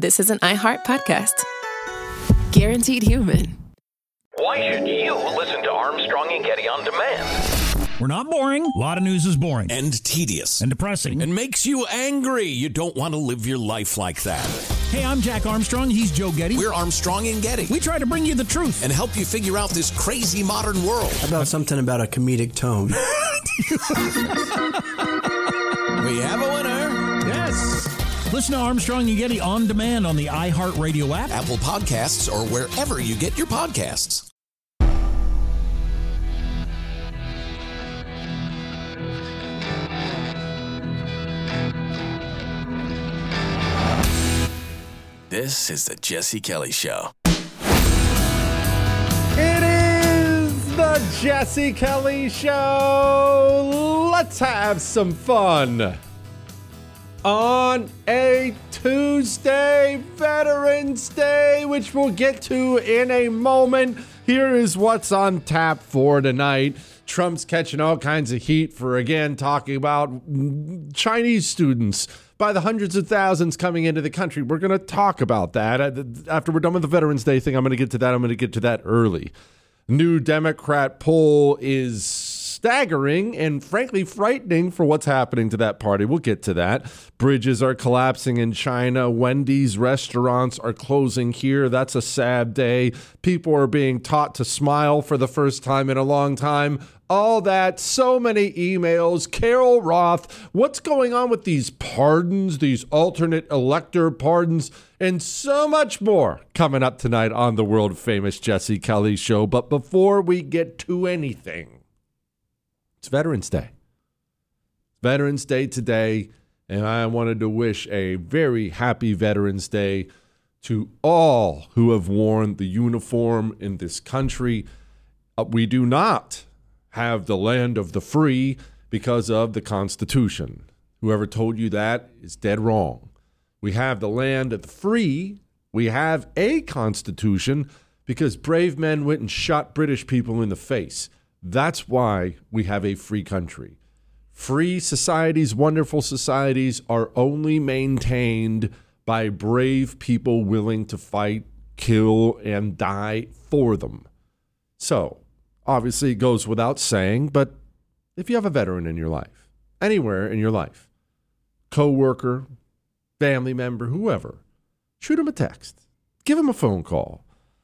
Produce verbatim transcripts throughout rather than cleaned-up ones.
this is an iHeart podcast. Guaranteed human. Why should you listen to Armstrong and Getty on demand? We're not boring. A lot of news is boring. And tedious. And depressing. And makes you angry. You don't want to live your life like that. Hey, I'm Jack Armstrong. He's Joe Getty. We're Armstrong and Getty. We try to bring you the truth. And help you figure out this crazy modern world. How about something about a comedic tone? We have a winner. Yes. Listen to Armstrong and Getty on demand on the iHeartRadio app, Apple Podcasts, or wherever you get your podcasts. This is the Jesse Kelly Show. It is the Jesse Kelly Show. Let's have some fun. On a Tuesday, Veterans Day, which we'll get to in a moment. Here is what's on tap for tonight. Trump's catching all kinds of heat for, again, talking about Chinese students by the hundreds of thousands coming into the country. We're going to talk about that. After we're done with the Veterans Day thing, I'm going to get to that. I'm going to get to that early. New Democrat poll is staggering and frankly frightening for what's happening to that party. We'll get to that. Bridges are collapsing in China. Wendy's restaurants are closing here. That's a sad day. People are being taught to smile for the first time in a long time. All that, so many emails. Carol Roth, what's going on with these pardons, these alternate elector pardons, and so much more coming up tonight on the world famous Jesse Kelly Show. But before we get to anything, it's Veterans Day. Veterans Day today, and I wanted to wish a very happy Veterans Day to all who have worn the uniform in this country. Uh, we do not have the land of the free because of the Constitution. Whoever told you that is dead wrong. We have the land of the free. We have a Constitution because brave men went and shot British people in the face. That's why we have a free country. Free societies, wonderful societies are only maintained by brave people willing to fight, kill, and die for them. So, obviously it goes without saying, but if you have a veteran in your life, anywhere in your life, coworker, family member, whoever, shoot him a text. Give him a phone call.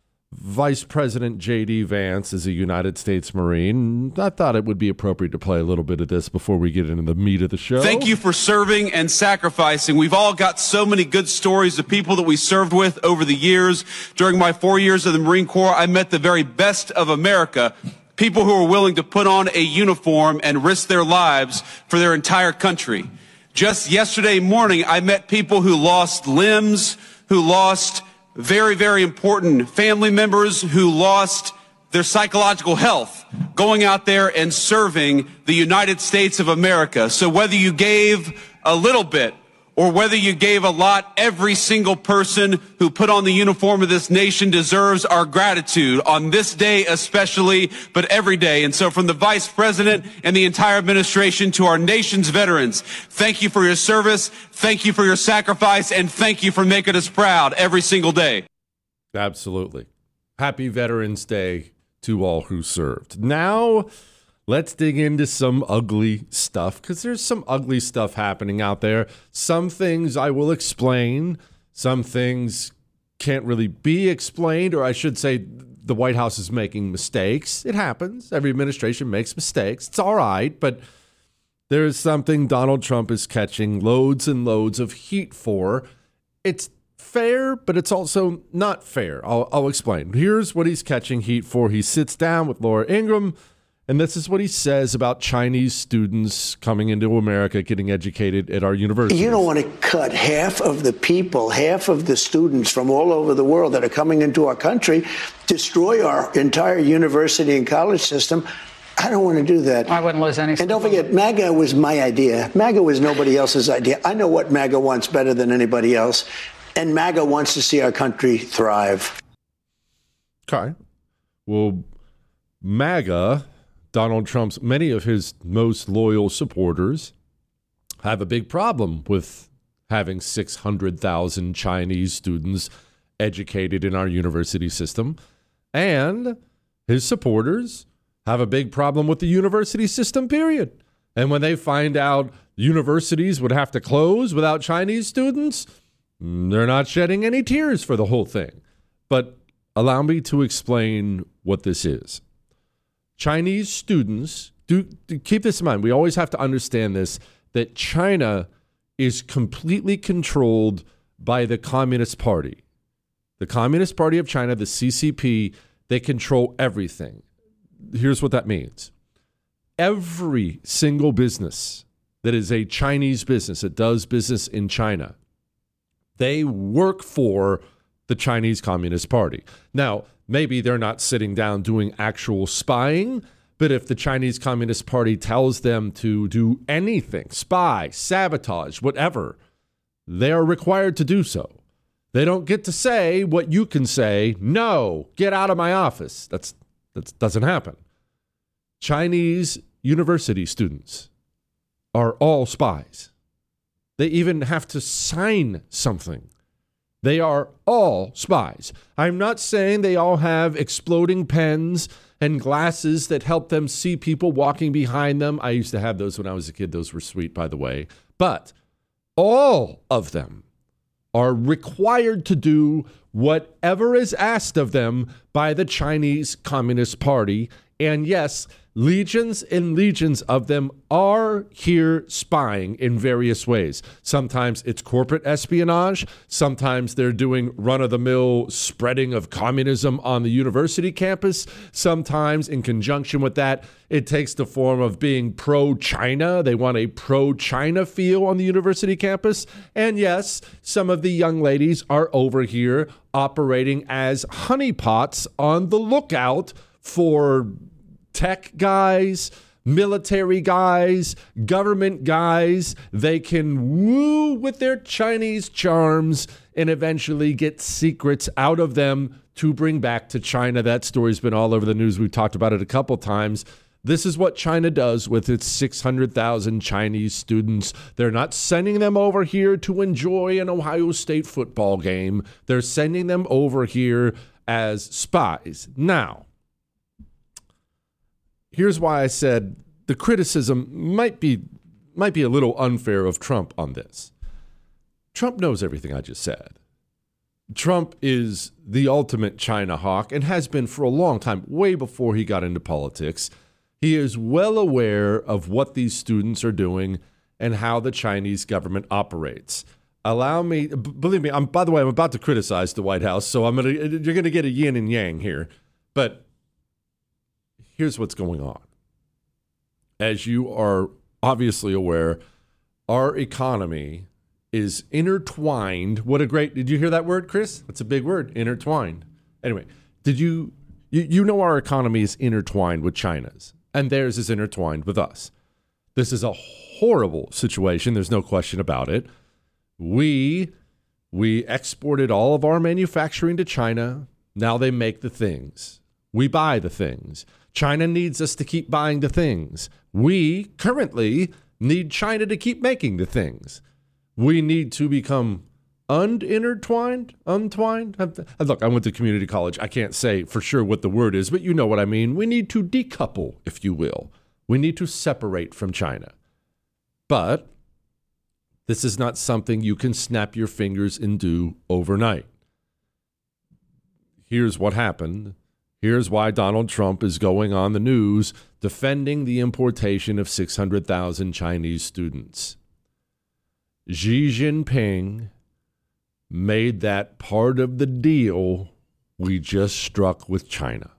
Vice President J D Vance is a United States Marine. I thought it would be appropriate to play a little bit of this before we get into the meat of the show. Thank you for serving and sacrificing. We've all got so many good stories of people that we served with over the years. During my four years of the Marine Corps, I met the very best of America. People who are willing to put on a uniform and risk their lives for their entire country. Just yesterday morning, I met people who lost limbs, who lost very, very important family members, who lost their psychological health going out there and serving the United States of America. So whether you gave a little bit or whether you gave a lot, every single person who put on the uniform of this nation deserves our gratitude on this day especially, but every day. And so from the Vice President and the entire administration to our nation's veterans, thank you for your service, thank you for your sacrifice, and thank you for making us proud every single day. Absolutely. Happy Veterans Day to all who served. Now, let's dig into some ugly stuff, because there's some ugly stuff happening out there. Some things I will explain. Some things can't really be explained, or I should say the White House is making mistakes. It happens. Every administration makes mistakes. It's all right, but there's something Donald Trump is catching loads and loads of heat for. It's fair, but it's also not fair. I'll, I'll explain. Here's what he's catching heat for. He sits down with Laura Ingraham, and this is what he says about Chinese students coming into America, getting educated at our universities. You don't want to cut half of the people, half of the students from all over the world that are coming into our country, destroy our entire university and college system. I don't want to do that. I wouldn't lose any. And don't forget, MAGA was my idea. MAGA was nobody else's idea. I know what MAGA wants better than anybody else. And MAGA wants to see our country thrive. Okay. Well, MAGA, Donald Trump's, many of his most loyal supporters have a big problem with having six hundred thousand Chinese students educated in our university system. And his supporters have a big problem with the university system, period. And when they find out universities would have to close without Chinese students, they're not shedding any tears for the whole thing. But allow me to explain what this is. Chinese students, do, do keep this in mind. We always have to understand this, that China is completely controlled by the Communist Party. The Communist Party of China, the C C P, they control everything. Here's what that means. Every single business that is a Chinese business that does business in China, they work for the Chinese Communist Party. Now, maybe they're not sitting down doing actual spying, but if the Chinese Communist Party tells them to do anything, spy, sabotage, whatever, they are required to do so. They don't get to say what you can say, no, get out of my office. That's that doesn't happen. Chinese university students are all spies. They even have to sign something. They are all spies. I'm not saying they all have exploding pens and glasses that help them see people walking behind them. I used to have those when I was a kid. Those were sweet, by the way. But all of them are required to do whatever is asked of them by the Chinese Communist Party. And yes, legions and legions of them are here spying in various ways. Sometimes it's corporate espionage. Sometimes they're doing run-of-the-mill spreading of communism on the university campus. Sometimes, in conjunction with that, it takes the form of being pro-China. They want a pro-China feel on the university campus. And yes, some of the young ladies are over here operating as honeypots on the lookout for tech guys, military guys, government guys. They can woo with their Chinese charms and eventually get secrets out of them to bring back to China. That story's been all over the news. We've talked about it a couple times. This is what China does with its six hundred thousand Chinese students. They're not sending them over here to enjoy an Ohio State football game. They're sending them over here as spies. Now, here's why I said the criticism might be might be a little unfair of Trump on this. Trump knows everything I just said. Trump is the ultimate China hawk and has been for a long time, way before he got into politics. He is well aware of what these students are doing and how the Chinese government operates. Allow me, b- believe me, I'm, by the way, I'm about to criticize the White House, so I'm gonna you're going to get a yin and yang here. But here's what's going on. As you are obviously aware, our economy is intertwined. What a great, did you hear that word, Chris? That's a big word, intertwined. Anyway, did you, you, you know our economy is intertwined with China's, and theirs is intertwined with us. This is a horrible situation. There's no question about it. We, we exported all of our manufacturing to China. Now they make the things. We buy the things. China needs us to keep buying the things. We currently need China to keep making the things. We need to become unintertwined, untwined. Look, I went to community college. I can't say for sure what the word is, but you know what I mean. We need to decouple, if you will. We need to separate from China. But this is not something you can snap your fingers and do overnight. Here's what happened. Here's why Donald Trump is going on the news defending the importation of six hundred thousand Chinese students. Xi Jinping made that part of the deal we just struck with China.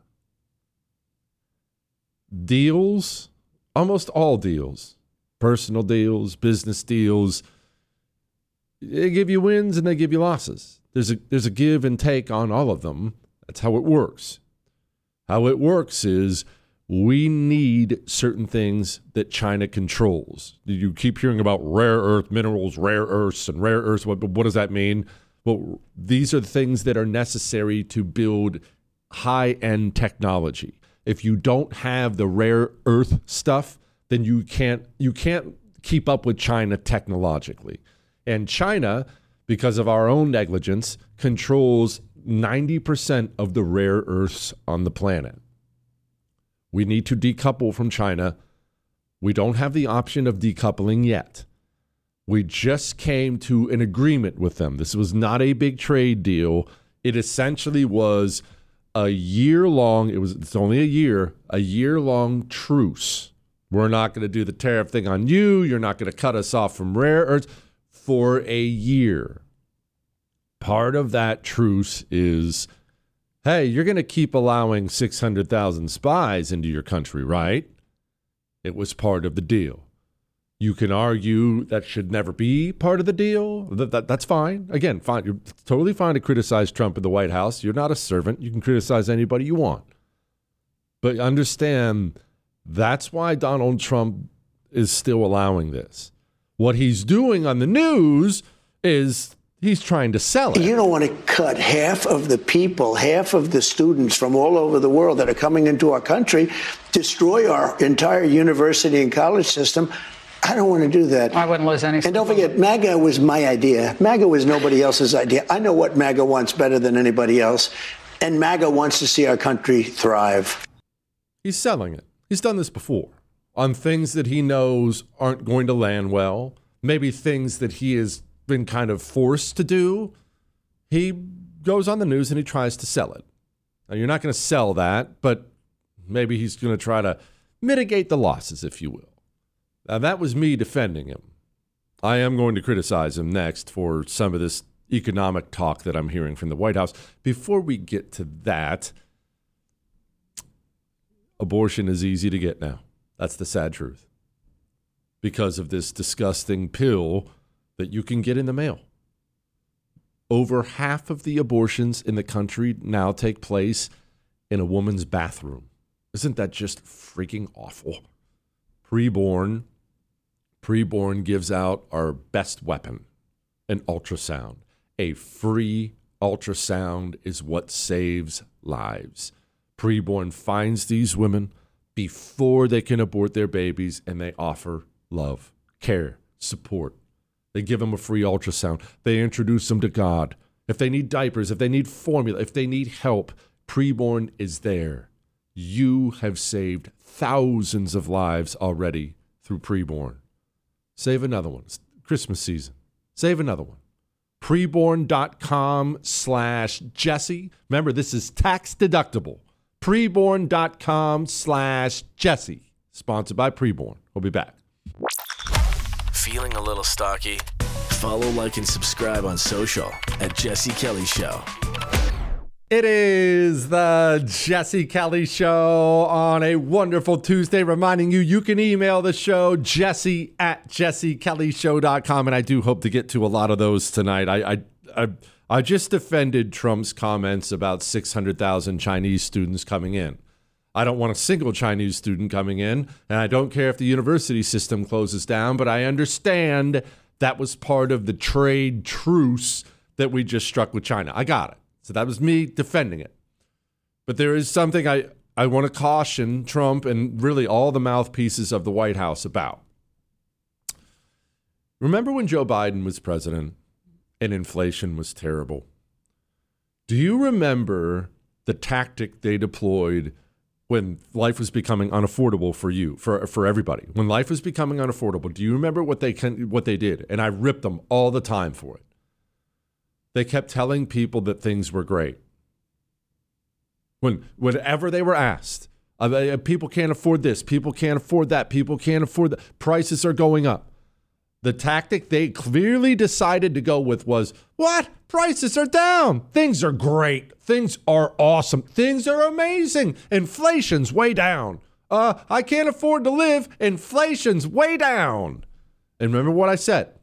Deals, almost all deals, personal deals, business deals, they give you wins and they give you losses. There's a, there's a give and take on all of them. That's how it works. How it works is we need certain things that China controls. You keep hearing about rare earth minerals, rare earths, and rare earths. What, what does that mean? Well, these are the things that are necessary to build high-end technology. If you don't have the rare earth stuff, then you can't you can't keep up with China technologically. And China, because of our own negligence, controls ninety percent of the rare earths on the planet. We need to decouple from China. We don't have the option of decoupling yet. We just came to an agreement with them. This was not a big trade deal. It essentially was a year-long, it was it's only a year, a year-long truce. We're not going to do the tariff thing on you. You're not going to cut us off from rare earths for a year. Part of that truce is, hey, you're going to keep allowing six hundred thousand spies into your country, right? It was part of the deal. You can argue that should never be part of the deal. That, that, that's fine. Again, fine. You're totally fine to criticize Trump in the White House. You're not a servant. You can criticize anybody you want. But understand, that's why Donald Trump is still allowing this. What he's doing on the news is he's trying to sell it. You don't want to cut half of the people, half of the students from all over the world that are coming into our country, destroy our entire university and college system. I don't want to do that. I wouldn't lose any. And don't forget, MAGA was my idea. MAGA was nobody else's idea. I know what MAGA wants better than anybody else. And MAGA wants to see our country thrive. He's selling it. He's done this before on things that he knows aren't going to land well, maybe things that he has been kind of forced to do. He goes on the news and he tries to sell it. Now, you're not going to sell that, but maybe he's going to try to mitigate the losses, if you will. Now, that was me defending him. I am going to criticize him next for some of this economic talk that I'm hearing from the White House. Before we get to that, abortion is easy to get now. That's the sad truth. Because of this disgusting pill that you can get in the mail. Over half of the abortions in the country now take place in a woman's bathroom. Isn't that just freaking awful? Preborn. Preborn gives out our best weapon, an ultrasound. A free ultrasound is what saves lives. Preborn finds these women before they can abort their babies, and they offer love, care, support. They give them a free ultrasound. They introduce them to God. If they need diapers, if they need formula, if they need help, Preborn is there. You have saved thousands of lives already through Preborn. Save another one. It's Christmas season. Save another one. Preborn.com slash Jesse. Remember, this is tax deductible. Preborn.com slash Jesse. Sponsored by Preborn. We'll be back. Feeling a little stocky? Follow, like, and subscribe on social at Jesse Kelly Show. It is the Jesse Kelly Show on a wonderful Tuesday, reminding you you can email the show, jesse at jesse kelly show dot com, and I do hope to get to a lot of those tonight. I I I, I just defended Trump's comments about six hundred thousand Chinese students coming in. I don't want a single Chinese student coming in, and I don't care if the university system closes down, but I understand that was part of the trade truce that we just struck with China. I got it. So that was me defending it. But there is something I, I want to caution Trump and really all the mouthpieces of the White House about. Remember when Joe Biden was president and inflation was terrible? Do you remember the tactic they deployed when life was becoming unaffordable for you, for for everybody? When life was becoming unaffordable, do you remember what they can, what they did? And I ripped them all the time for it. They kept telling people that things were great. When, whenever they were asked, uh, people can't afford this, people can't afford that, people can't afford that, prices are going up. The tactic they clearly decided to go with was, what? Prices are down. Things are great. Things are awesome. Things are amazing. Inflation's way down. Uh, I can't afford to live. Inflation's way down. And remember what I said.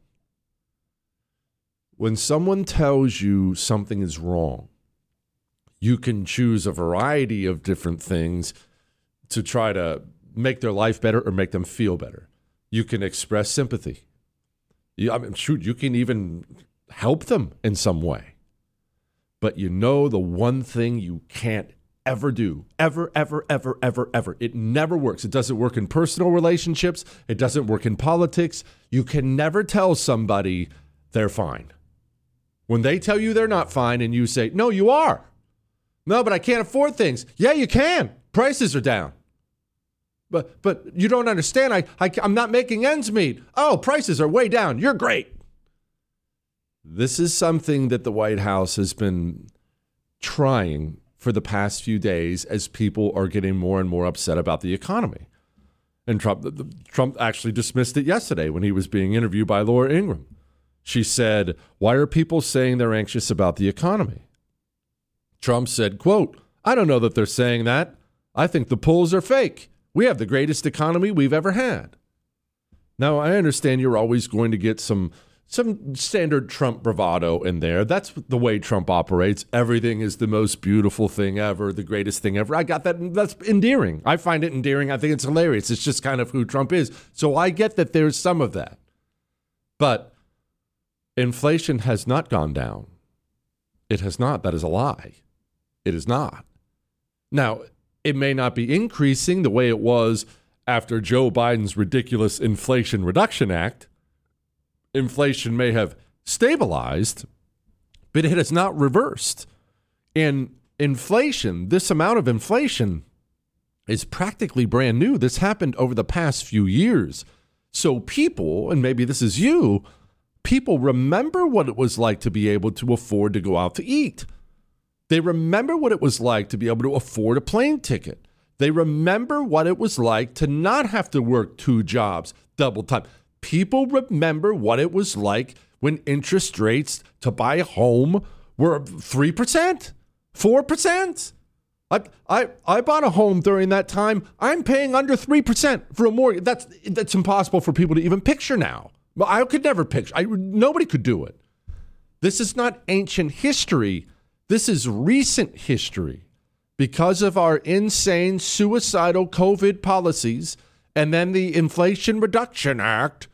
When someone tells you something is wrong, you can choose a variety of different things to try to make their life better or make them feel better. You can express sympathy. You, I mean, shoot, you can even help them in some way. But you know the one thing you can't ever do, ever, ever, ever, ever, ever. It never works. It doesn't work in personal relationships. It doesn't work in politics. You can never tell somebody they're fine. When they tell you they're not fine and you say, no, you are. No, but I can't afford things. Yeah, you can. Prices are down. But but you don't understand. I, I, I'm not making ends meet. Oh, prices are way down. You're great. This is something that the White House has been trying for the past few days as people are getting more and more upset about the economy. And Trump, Trump actually dismissed it yesterday when he was being interviewed by Laura Ingraham. She said, why are people saying they're anxious about the economy? Trump said, quote, I don't know that they're saying that. I think the polls are fake. We have the greatest economy we've ever had. Now, I understand you're always going to get some some standard Trump bravado in there. That's the way Trump operates. Everything is the most beautiful thing ever, the greatest thing ever. I got that. That's endearing. I find it endearing. I think it's hilarious. It's just kind of who Trump is. So I get that there's some of that. But inflation has not gone down. It has not. That is a lie. It is not. Now, it may not be increasing the way it was after Joe Biden's ridiculous Inflation Reduction Act. Inflation may have stabilized, but it has not reversed. And inflation, this amount of inflation, is practically brand new. This happened over the past few years. So people, and maybe this is you, people remember what it was like to be able to afford to go out to eat. They remember what it was like to be able to afford a plane ticket. They remember what it was like to not have to work two jobs, double time. People remember what it was like when interest rates to buy a home were three percent, four percent. I, I, I bought a home during that time. I'm paying under three percent for a mortgage. That's, that's impossible for people to even picture now. I could never picture. I, nobody could do it. This is not ancient history. This is recent history. Because of our insane, suicidal COVID policies and then the Inflation Reduction Act,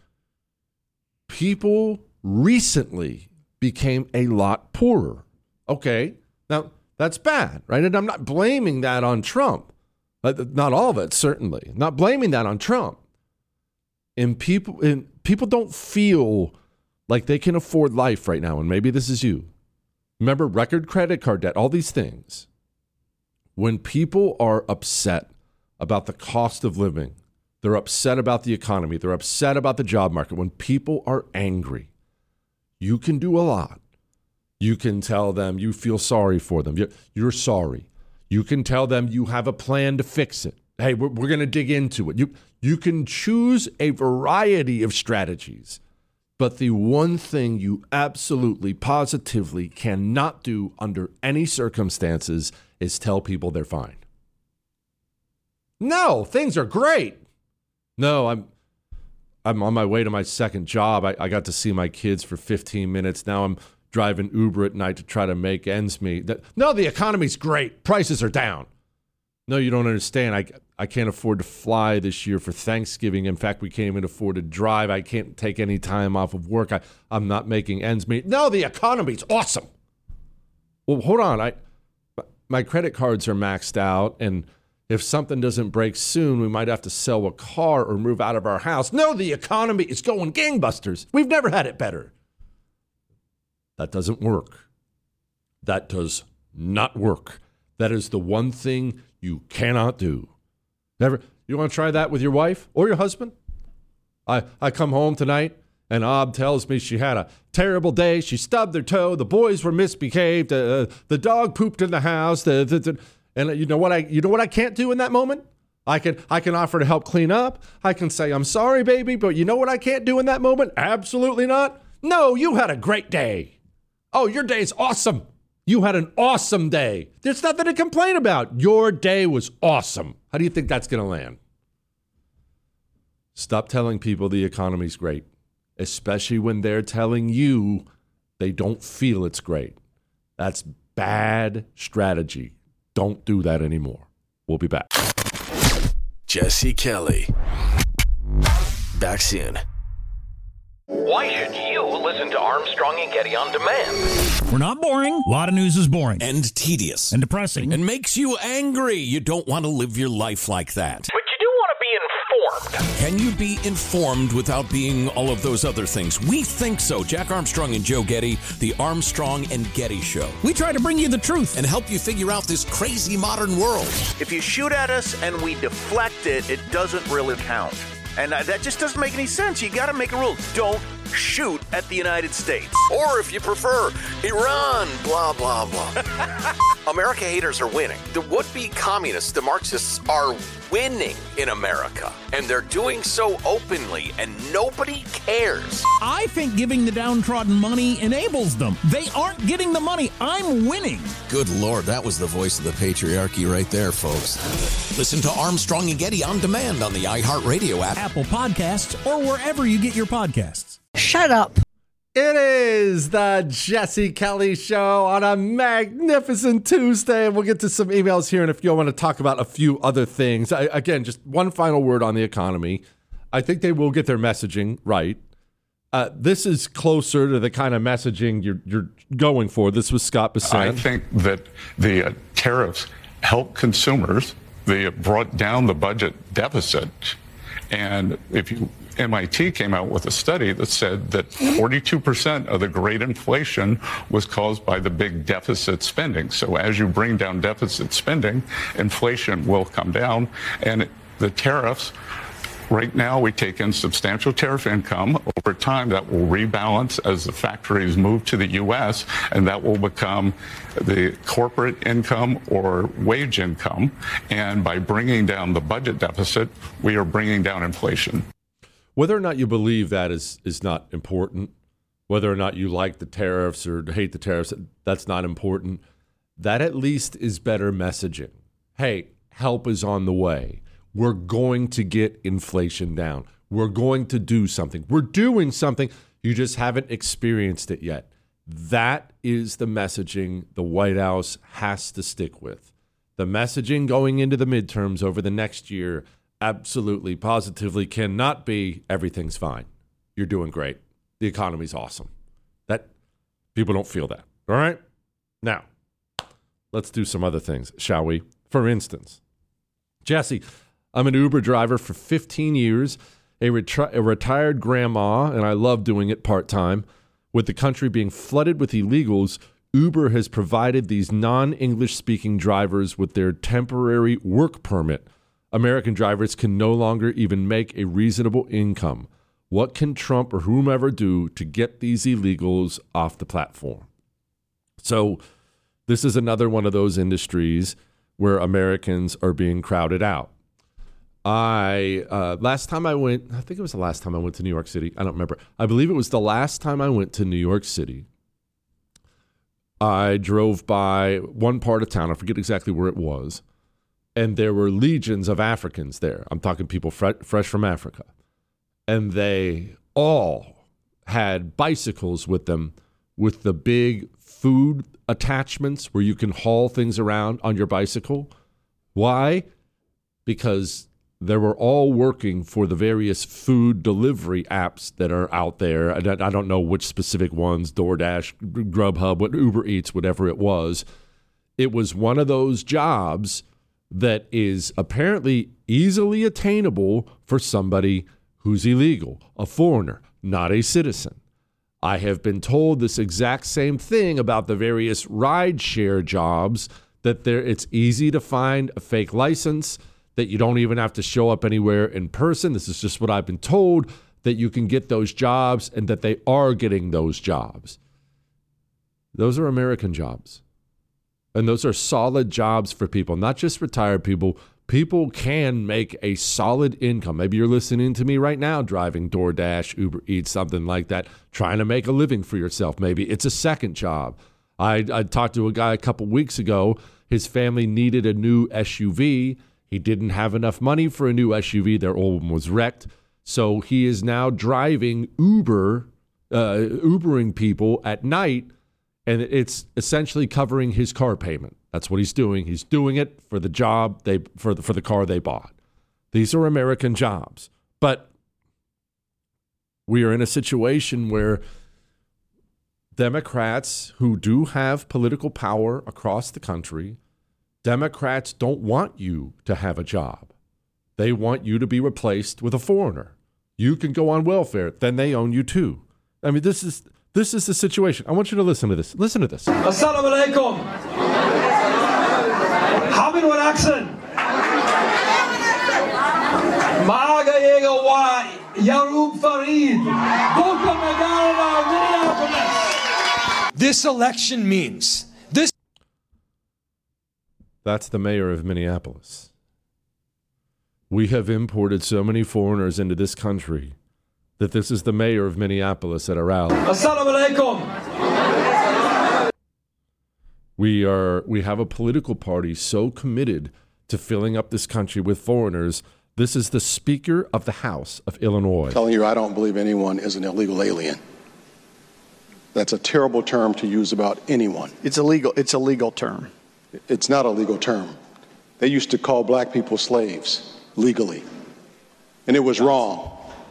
people recently became a lot poorer. Okay, now that's bad, right? And I'm not blaming that on Trump. Not all of it, certainly. Not blaming that on Trump. And people, and people don't feel like they can afford life right now, and maybe this is you. Remember, record credit card debt, all these things. When people are upset about the cost of living, they're upset about the economy, they're upset about the job market. When people are angry, you can do a lot. You can tell them you feel sorry for them. You're, you're sorry. You can tell them you have a plan to fix it. Hey, we're, we're going to dig into it. You, you can choose a variety of strategies. But the one thing you absolutely, positively cannot do under any circumstances is tell people they're fine. No, things are great. No, I'm I'm on my way to my second job. I, I got to see my kids for fifteen minutes. Now I'm driving Uber at night to try to make ends meet. No, the economy's great. Prices are down. No, you don't understand. I, I can't afford to fly this year for Thanksgiving. In fact, we can't even afford to drive. I can't take any time off of work. I, I'm not making ends meet. No, the economy's awesome. Well, hold on. I my credit cards are maxed out, and if something doesn't break soon, we might have to sell a car or move out of our house. No, the economy is going gangbusters. We've never had it better. That doesn't work. That does not work. That is the one thing you cannot do. Never. You want to try that with your wife or your husband? I, I come home tonight and Ob tells me she had a terrible day. She stubbed her toe. The boys were misbehaved. Uh, the dog pooped in the house. The, the, the, and you know what I you know what I can't do in that moment? I can I can offer to help clean up. I can say, I'm sorry, baby, but you know what I can't do in that moment? Absolutely not. No, you had a great day. Oh, your day's awesome. You had an awesome day. There's nothing to complain about. Your day was awesome. How do you think that's going to land? Stop telling people the economy's great, especially when they're telling you they don't feel it's great. That's bad strategy. Don't do that anymore. We'll be back. Jesse Kelly. Back soon. Why should you listen to Armstrong and Getty on demand? We're not boring. A lot of news is boring. And tedious. And depressing. And makes you angry. You don't want to live your life like that. But you do want to be informed. America. Can you be informed without being all of those other things? We think so. Jack Armstrong and Joe Getty, the Armstrong and Getty Show. We try to bring you the truth and help you figure out this crazy modern world. If you shoot at us and we deflect it, it doesn't really count. And that just doesn't make any sense. You got to make a rule. Don't shoot at the United States. Or if you prefer, Iran, blah, blah, blah. America haters are winning. The would-be communists, the Marxists, are winning in America. And they're doing so openly, and nobody cares. I think giving the downtrodden money enables them. They aren't getting the money. I'm winning. Good Lord, that was the voice of the patriarchy right there, folks. Listen to Armstrong and Getty on demand on the iHeartRadio app, Apple Podcasts, or wherever you get your podcasts. Shut up. It is the Jesse Kelly Show on a magnificent Tuesday. We'll get to some emails here in a few. I want to talk about a few other things. I, again, just one final word on the economy. I think they will get their messaging right. Uh, this is closer to the kind of messaging you're, you're going for. This was Scott Bessent. I think that the uh, tariffs help consumers. They brought down the budget deficit. And if you M I T came out with a study that said that forty-two percent of the great inflation was caused by the big deficit spending. So as you bring down deficit spending, inflation will come down. And the tariffs, right now we take in substantial tariff income. Over time, that will rebalance as the factories move to the U S, and that will become the corporate income or wage income. And by bringing down the budget deficit, we are bringing down inflation. Whether or not you believe that is is not important. Whether or not you like the tariffs or hate the tariffs, that's not important. That at least is better messaging. Hey, help is on the way. We're going to get inflation down. We're going to do something. We're doing something. You just haven't experienced it yet. That is the messaging the White House has to stick with. The messaging going into the midterms over the next year absolutely, positively cannot be everything's fine. You're doing great. The economy's awesome. That people don't feel that. All right? Now, let's do some other things, shall we? For instance, Jesse, I'm an Uber driver for fifteen years, a, retri- a retired grandma, and I love doing it part-time. With the country being flooded with illegals, Uber has provided these non-English speaking drivers with their temporary work permit. American drivers can no longer even make a reasonable income. What can Trump or whomever do to get these illegals off the platform? So this is another one of those industries where Americans are being crowded out. I uh, last time I went, I think it was the last time I went to New York City. I don't remember. I believe it was the last time I went to New York City. I drove by one part of town. I forget exactly where it was. And there were legions of Africans there. I'm talking people fre- fresh from Africa. And they all had bicycles with them with the big food attachments where you can haul things around on your bicycle. Why? Because they were all working for the various food delivery apps that are out there. I don't, I don't know which specific ones, DoorDash, Grubhub, what Uber Eats, whatever it was. It was one of those jobs that is apparently easily attainable for somebody who's illegal, a foreigner, not a citizen. I have been told this exact same thing about the various rideshare jobs, that there it's easy to find a fake license, that you don't even have to show up anywhere in person. This is just what I've been told, that you can get those jobs and that they are getting those jobs. Those are American jobs. And those are solid jobs for people, not just retired people. People can make a solid income. Maybe you're listening to me right now, driving DoorDash, Uber Eats, something like that, trying to make a living for yourself. Maybe it's a second job. I, I talked to a guy a couple weeks ago. His family needed a new S U V. He didn't have enough money for a new S U V. Their old one was wrecked. So he is now driving Uber, uh, Ubering people at night, and it's essentially covering his car payment. That's what he's doing. He's doing it for the job they for the, for the car they bought. These are American jobs. But we are in a situation where Democrats who do have political power across the country, Democrats don't want you to have a job. They want you to be replaced with a foreigner. You can go on welfare, then they own you too. I mean, this is this is the situation. I want you to listen to this. Listen to this. Assalamu alaikum. Hamid wal Aksan. Maaga yega wa Yarub Farid. Boca Magala, Minneapolis. This election means this. That's the mayor of Minneapolis. We have imported so many foreigners into this country that this is the mayor of Minneapolis at a rally. Assalamu alaikum. We are we have a political party so committed to filling up this country with foreigners. This is the Speaker of the House of Illinois. I'm telling you, I don't believe anyone is an illegal alien. That's a terrible term to use about anyone. It's a legal, it's a legal term. It's not a legal term. They used to call black people slaves legally, and it was wrong.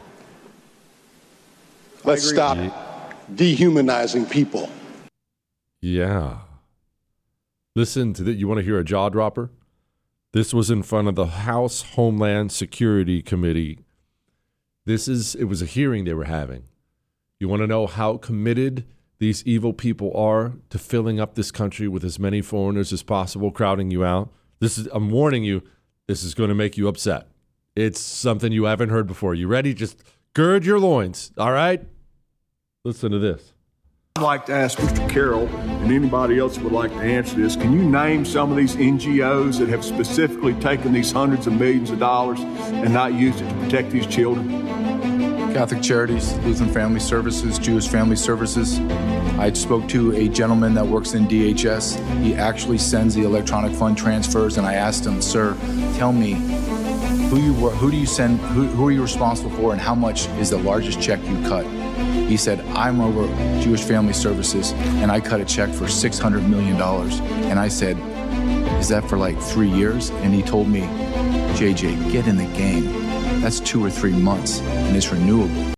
Let's stop dehumanizing people. Yeah. Listen to that. You want to hear a jaw dropper? This was in front of the House Homeland Security Committee. This is, it was a hearing they were having. You want to know how committed these evil people are to filling up this country with as many foreigners as possible, crowding you out? This is, I'm warning you, this is going to make you upset. It's something you haven't heard before. You ready? Just gird your loins, all right? Listen to this. I'd like to ask Mister Carroll and anybody else who would like to answer this, can you name some of these N G Os that have specifically taken these hundreds of millions of dollars and not used it to protect these children? Catholic Charities, Lutheran Family Services, Jewish Family Services. I spoke to a gentleman that works in D H S. He actually sends the electronic fund transfers, and I asked him, sir, tell me, who you were, who do you send, who, who are you responsible for, and how much is the largest check you cut? He said, I'm over Jewish Family Services, and I cut a check for six hundred million dollars. And I said, is that for like three years? And he told me, J J, get in the game. That's two or three months, and it's renewable.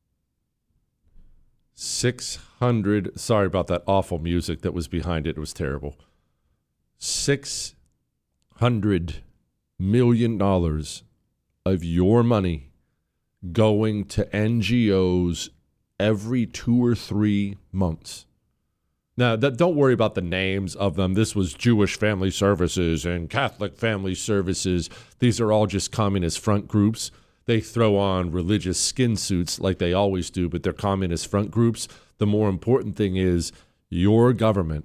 six hundred, sorry about that awful music that was behind it. It was terrible. six hundred million dollars of your money going to N G Os every two or three months. Now, that, don't worry about the names of them. This was Jewish Family Services and Catholic Family Services. These are all just communist front groups. They throw on religious skin suits like they always do, but they're communist front groups. The more important thing is your government,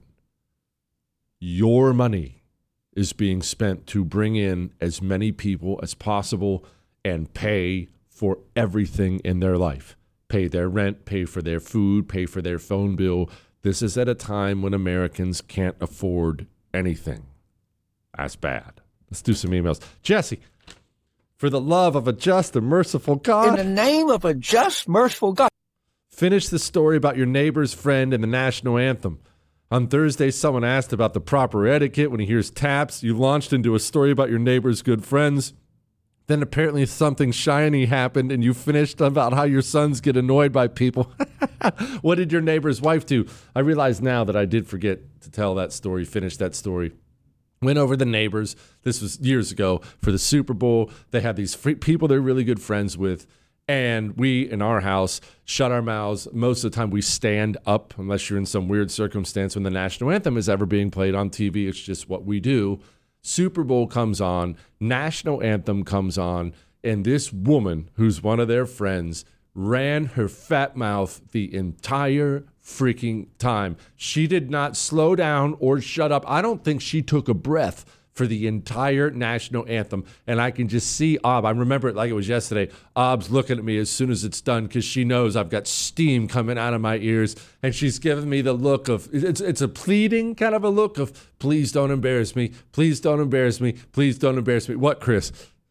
your money is being spent to bring in as many people as possible and pay for everything in their life. Pay their rent, pay for their food, pay for their phone bill. This is at a time when Americans can't afford anything. That's bad. Let's do some emails. Jesse, for the love of a just and merciful God. In the name of a just, merciful God. Finish the story about your neighbor's friend and the national anthem. On Thursday, someone asked about the proper etiquette when he hears taps. You launched into a story about your neighbor's good friends. Then apparently something shiny happened, and you finished about how your sons get annoyed by people. What did your neighbor's wife do? I realize now that I did forget to tell that story, finish that story. Went over the neighbors. This was years ago for the Super Bowl. They had these free people they're really good friends with. And we, in our house, shut our mouths. Most of the time we stand up unless you're in some weird circumstance when the national anthem is ever being played on T V. It's just what we do. Super Bowl comes on, national anthem comes on, and this woman, who's one of their friends, ran her fat mouth the entire freaking time. She did not slow down or shut up. I don't think she took a breath for the entire national anthem. And I can just see Ob. I remember it like it was yesterday. Ob's looking at me as soon as it's done because she knows I've got steam coming out of my ears. And she's giving me the look of, it's, it's a pleading kind of a look of, please don't embarrass me. Please don't embarrass me. Please don't embarrass me. What, Chris?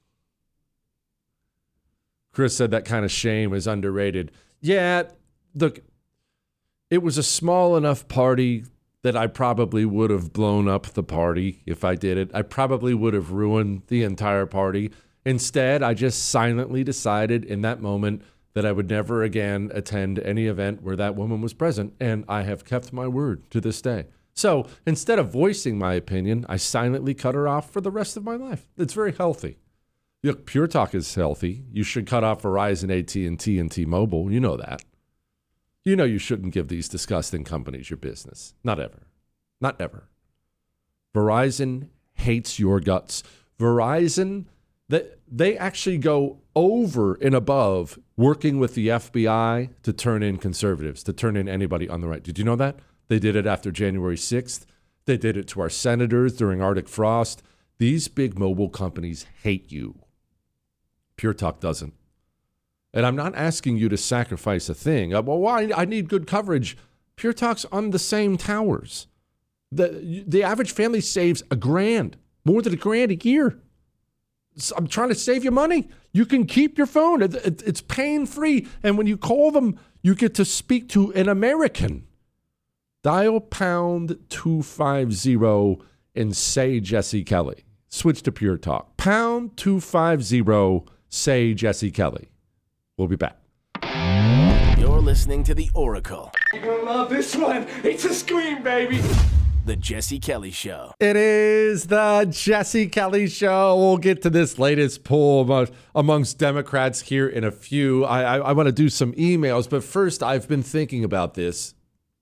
Chris said that kind of shame is underrated. Yeah, look, it was a small enough party that I probably would have blown up the party if I did it. I probably would have ruined the entire party. Instead, I just silently decided in that moment that I would never again attend any event where that woman was present, and I have kept my word to this day. So instead of voicing my opinion, I silently cut her off for the rest of my life. It's very healthy. Look, Pure Talk is healthy. You should cut off Verizon, A T and T, and T-Mobile. You know that. You know you shouldn't give these disgusting companies your business. Not ever. Not ever. Verizon hates your guts. Verizon, they, they actually go over and above working with the F B I to turn in conservatives, to turn in anybody on the right. Did you know that? They did it after January sixth. They did it to our senators during Arctic Frost. These big mobile companies hate you. Pure Talk doesn't. And I'm not asking you to sacrifice a thing. Well, why? I need good coverage. Pure Talk's on the same towers. The, the average family saves a grand, more than a grand a year. So I'm trying to save you money. You can keep your phone. It, it, it's pain-free. And when you call them, you get to speak to an American. Dial pound two fifty and say Jesse Kelly. Switch to Pure Talk. Pound two fifty, say Jesse Kelly. We'll be back. You're listening to The Oracle. You're gonna love this one. It's a scream, baby. The Jesse Kelly Show. It is the Jesse Kelly Show. We'll get to this latest poll among, amongst Democrats here in a few. I, I, I want to do some emails, but first, I've been thinking about this.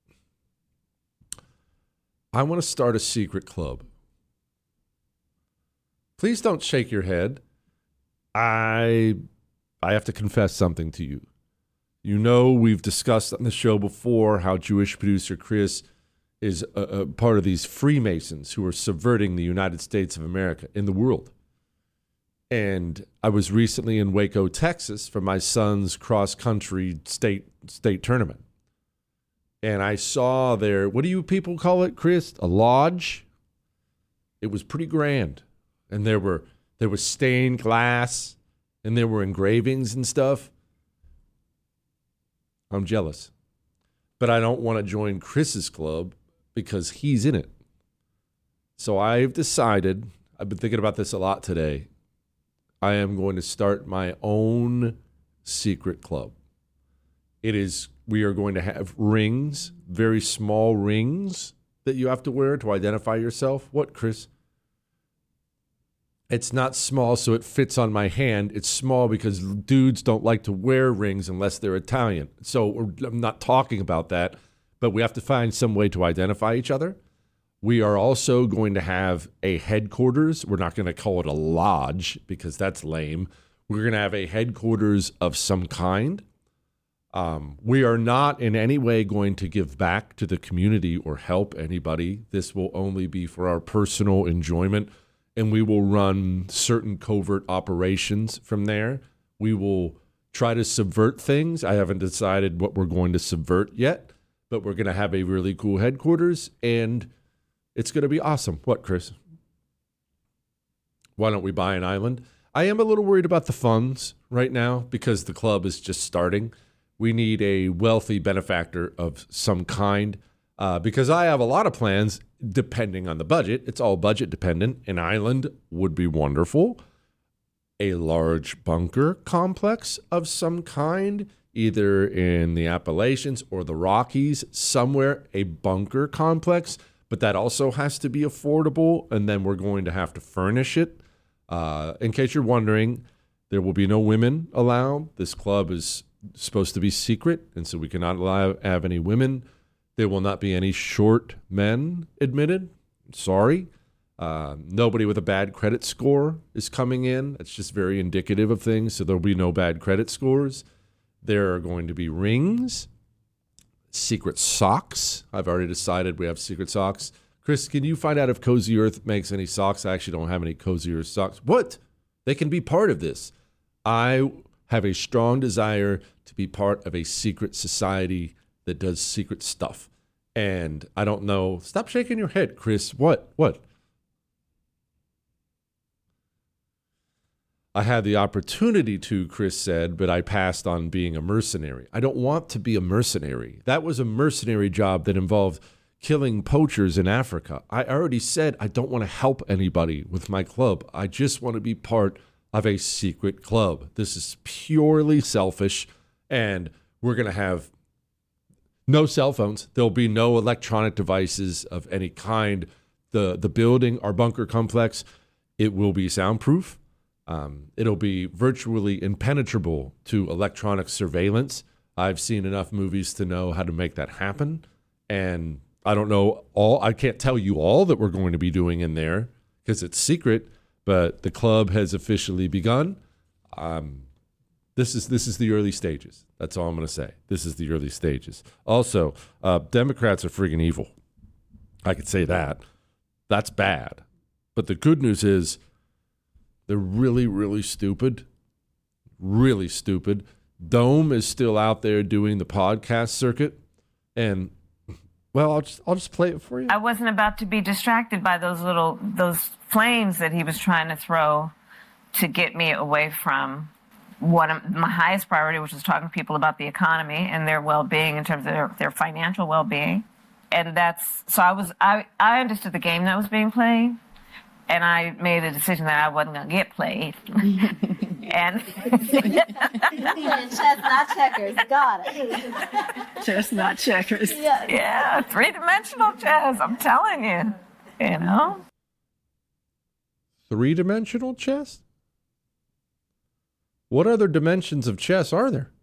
I want to start a secret club. Please don't shake your head. I I have to confess something to you. You know, we've discussed on the show before how Jewish producer Chris is a, a part of these Freemasons who are subverting the United States of America in the world. And I was recently in Waco, Texas for my son's cross-country state state tournament. And I saw there, what do you people call it, Chris? A lodge? It was pretty grand. And there were there was stained glass, and there were engravings and stuff. I'm jealous. But I don't want to join Chris's club because he's in it. So I've decided, I've been thinking about this a lot today, I am going to start my own secret club. It is, we are going to have rings, very small rings that you have to wear to identify yourself. What, Chris? It's not small so it fits on my hand. It's small because dudes don't like to wear rings unless they're Italian. So I'm not talking about that, but we have to find some way to identify each other. We are also going to have a headquarters. We're not going to call it a lodge because that's lame. We're going to have a headquarters of some kind. Um, we are not in any way going to give back to the community or help anybody. This will only be for our personal enjoyment. And we will run certain covert operations from there. We will try to subvert things. I haven't decided what we're going to subvert yet, but we're going to have a really cool headquarters, and it's going to be awesome. What, Chris? Why don't we buy an island? I am a little worried about the funds right now because the club is just starting. We need a wealthy benefactor of some kind. Uh, because I have a lot of plans depending on the budget. It's all budget dependent. An island would be wonderful. A large bunker complex of some kind, either in the Appalachians or the Rockies, somewhere, a bunker complex. But that also has to be affordable, and then we're going to have to furnish it. Uh, in case you're wondering, there will be no women allowed. This club is supposed to be secret, and so we cannot allow have any women. There will not be any short men admitted. Sorry. Uh, nobody with a bad credit score is coming in. It's just very indicative of things, so there will be no bad credit scores. There are going to be rings, secret socks. I've already decided we have secret socks. Chris, can you find out if Cozy Earth makes any socks? I actually don't have any Cozy Earth socks. What? They can be part of this. I have a strong desire to be part of a secret society that does secret stuff. And I don't know. Stop shaking your head, Chris. What? What? I had the opportunity to, Chris said, but I passed on being a mercenary. I don't want to be a mercenary. That was a mercenary job that involved killing poachers in Africa. I already said I don't want to help anybody with my club. I just want to be part of a secret club. This is purely selfish, and we're going to have no cell phones. There'll be no electronic devices of any kind. The the building, our bunker complex, it will be soundproof. Um, it'll be virtually impenetrable to electronic surveillance. I've seen enough movies to know how to make that happen. And I don't know all, I can't tell you all that we're going to be doing in there because it's secret, but the club has officially begun. Um, this is this is the early stages. That's all I'm going to say. This is the early stages. Also, uh, Democrats are friggin' evil. I could say that. That's bad. But the good news is they're really, really stupid. Really stupid. Dome is still out there doing the podcast circuit. And, well, I'll just, I'll just play it for you. I wasn't about to be distracted by those little, those flames that he was trying to throw to get me away from what I'm, my highest priority, which was talking to people about the economy and their well-being in terms of their, their financial well-being. And that's, so I was, I, I understood the game that was being played. And I made a decision that I wasn't going to get played. and chess, not checkers. Got it. Chess, not checkers. Yeah, yeah, three-dimensional chess. I'm telling you. You know. Three-dimensional chess? What other dimensions of chess are there?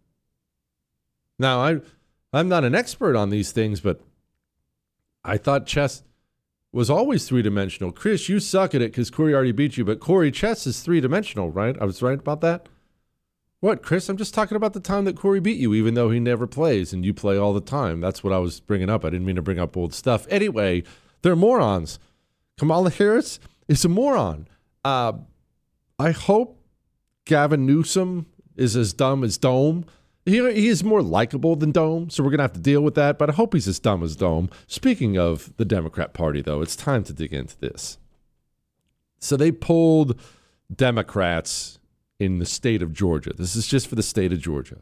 Now, I, I'm not an expert on these things, but I thought chess was always three-dimensional. Chris, you suck at it because Corey already beat you, but Corey, chess is three-dimensional, right? I was right about that? What, Chris? I'm just talking about the time that Corey beat you, even though he never plays, and you play all the time. That's what I was bringing up. I didn't mean to bring up old stuff. Anyway, they're morons. Kamala Harris is a moron. Uh, I hope Gavin Newsom is as dumb as Dome. He, he is more likable than Dome, so we're going to have to deal with that, but I hope he's as dumb as Dome. Speaking of the Democrat Party, though, it's time to dig into this. So they pulled Democrats in the state of Georgia. This is just for the state of Georgia.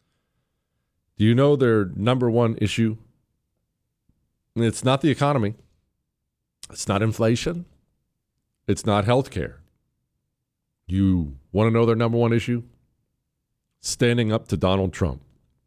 Do you know their number one issue? It's not the economy. It's not inflation. It's not health care. You want to know their number one issue? Standing up to Donald Trump.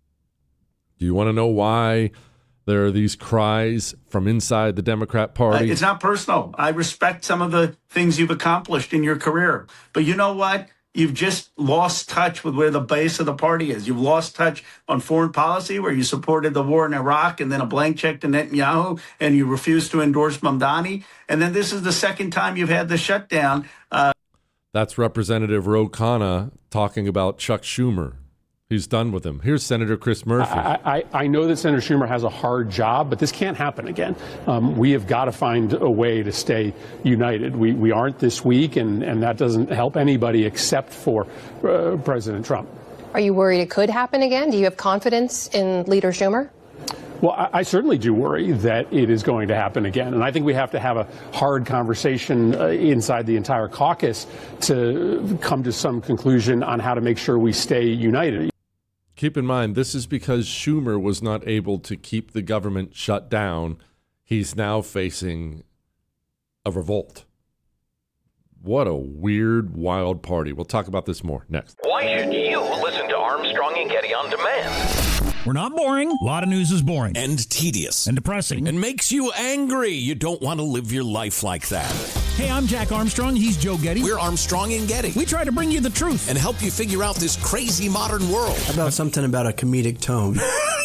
Do you want to know why there are these cries from inside the Democrat Party? It's not personal. I respect some of the things you've accomplished in your career. But you know what? You've just lost touch with where the base of the party is. You've lost touch on foreign policy, where you supported the war in Iraq and then a blank check to Netanyahu, and you refused to endorse Mamdani. And then this is the second time you've had the shutdown. Uh, That's Representative Ro Khanna talking about Chuck Schumer. He's done with him. Here's Senator Chris Murphy. I, I, I know that Senator Schumer has a hard job, but this can't happen again. Um, we have got to find a way to stay united. We, we aren't this weak, and, and that doesn't help anybody except for uh, President Trump. Are you worried it could happen again? Do you have confidence in Leader Schumer? Well, I, I certainly do worry that it is going to happen again. And I think we have to have a hard conversation uh, inside the entire caucus to come to some conclusion on how to make sure we stay united. Keep in mind, this is because Schumer was not able to keep the government shut down. He's now facing a revolt. What a weird, wild party. We'll talk about this more next. Why should you listen to Armstrong and Getty on demand? We're not boring. A lot of news is boring. And tedious. And depressing. And makes you angry. You don't want to live your life like that. Hey, I'm Jack Armstrong. He's Joe Getty. We're Armstrong and Getty. We try to bring you the truth. And help you figure out this crazy modern world. How about something about a comedic tone?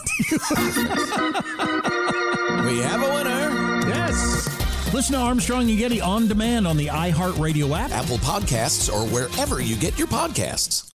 We have a winner. Yes. Listen to Armstrong and Getty on demand on the iHeartRadio app, Apple Podcasts, or wherever you get your podcasts.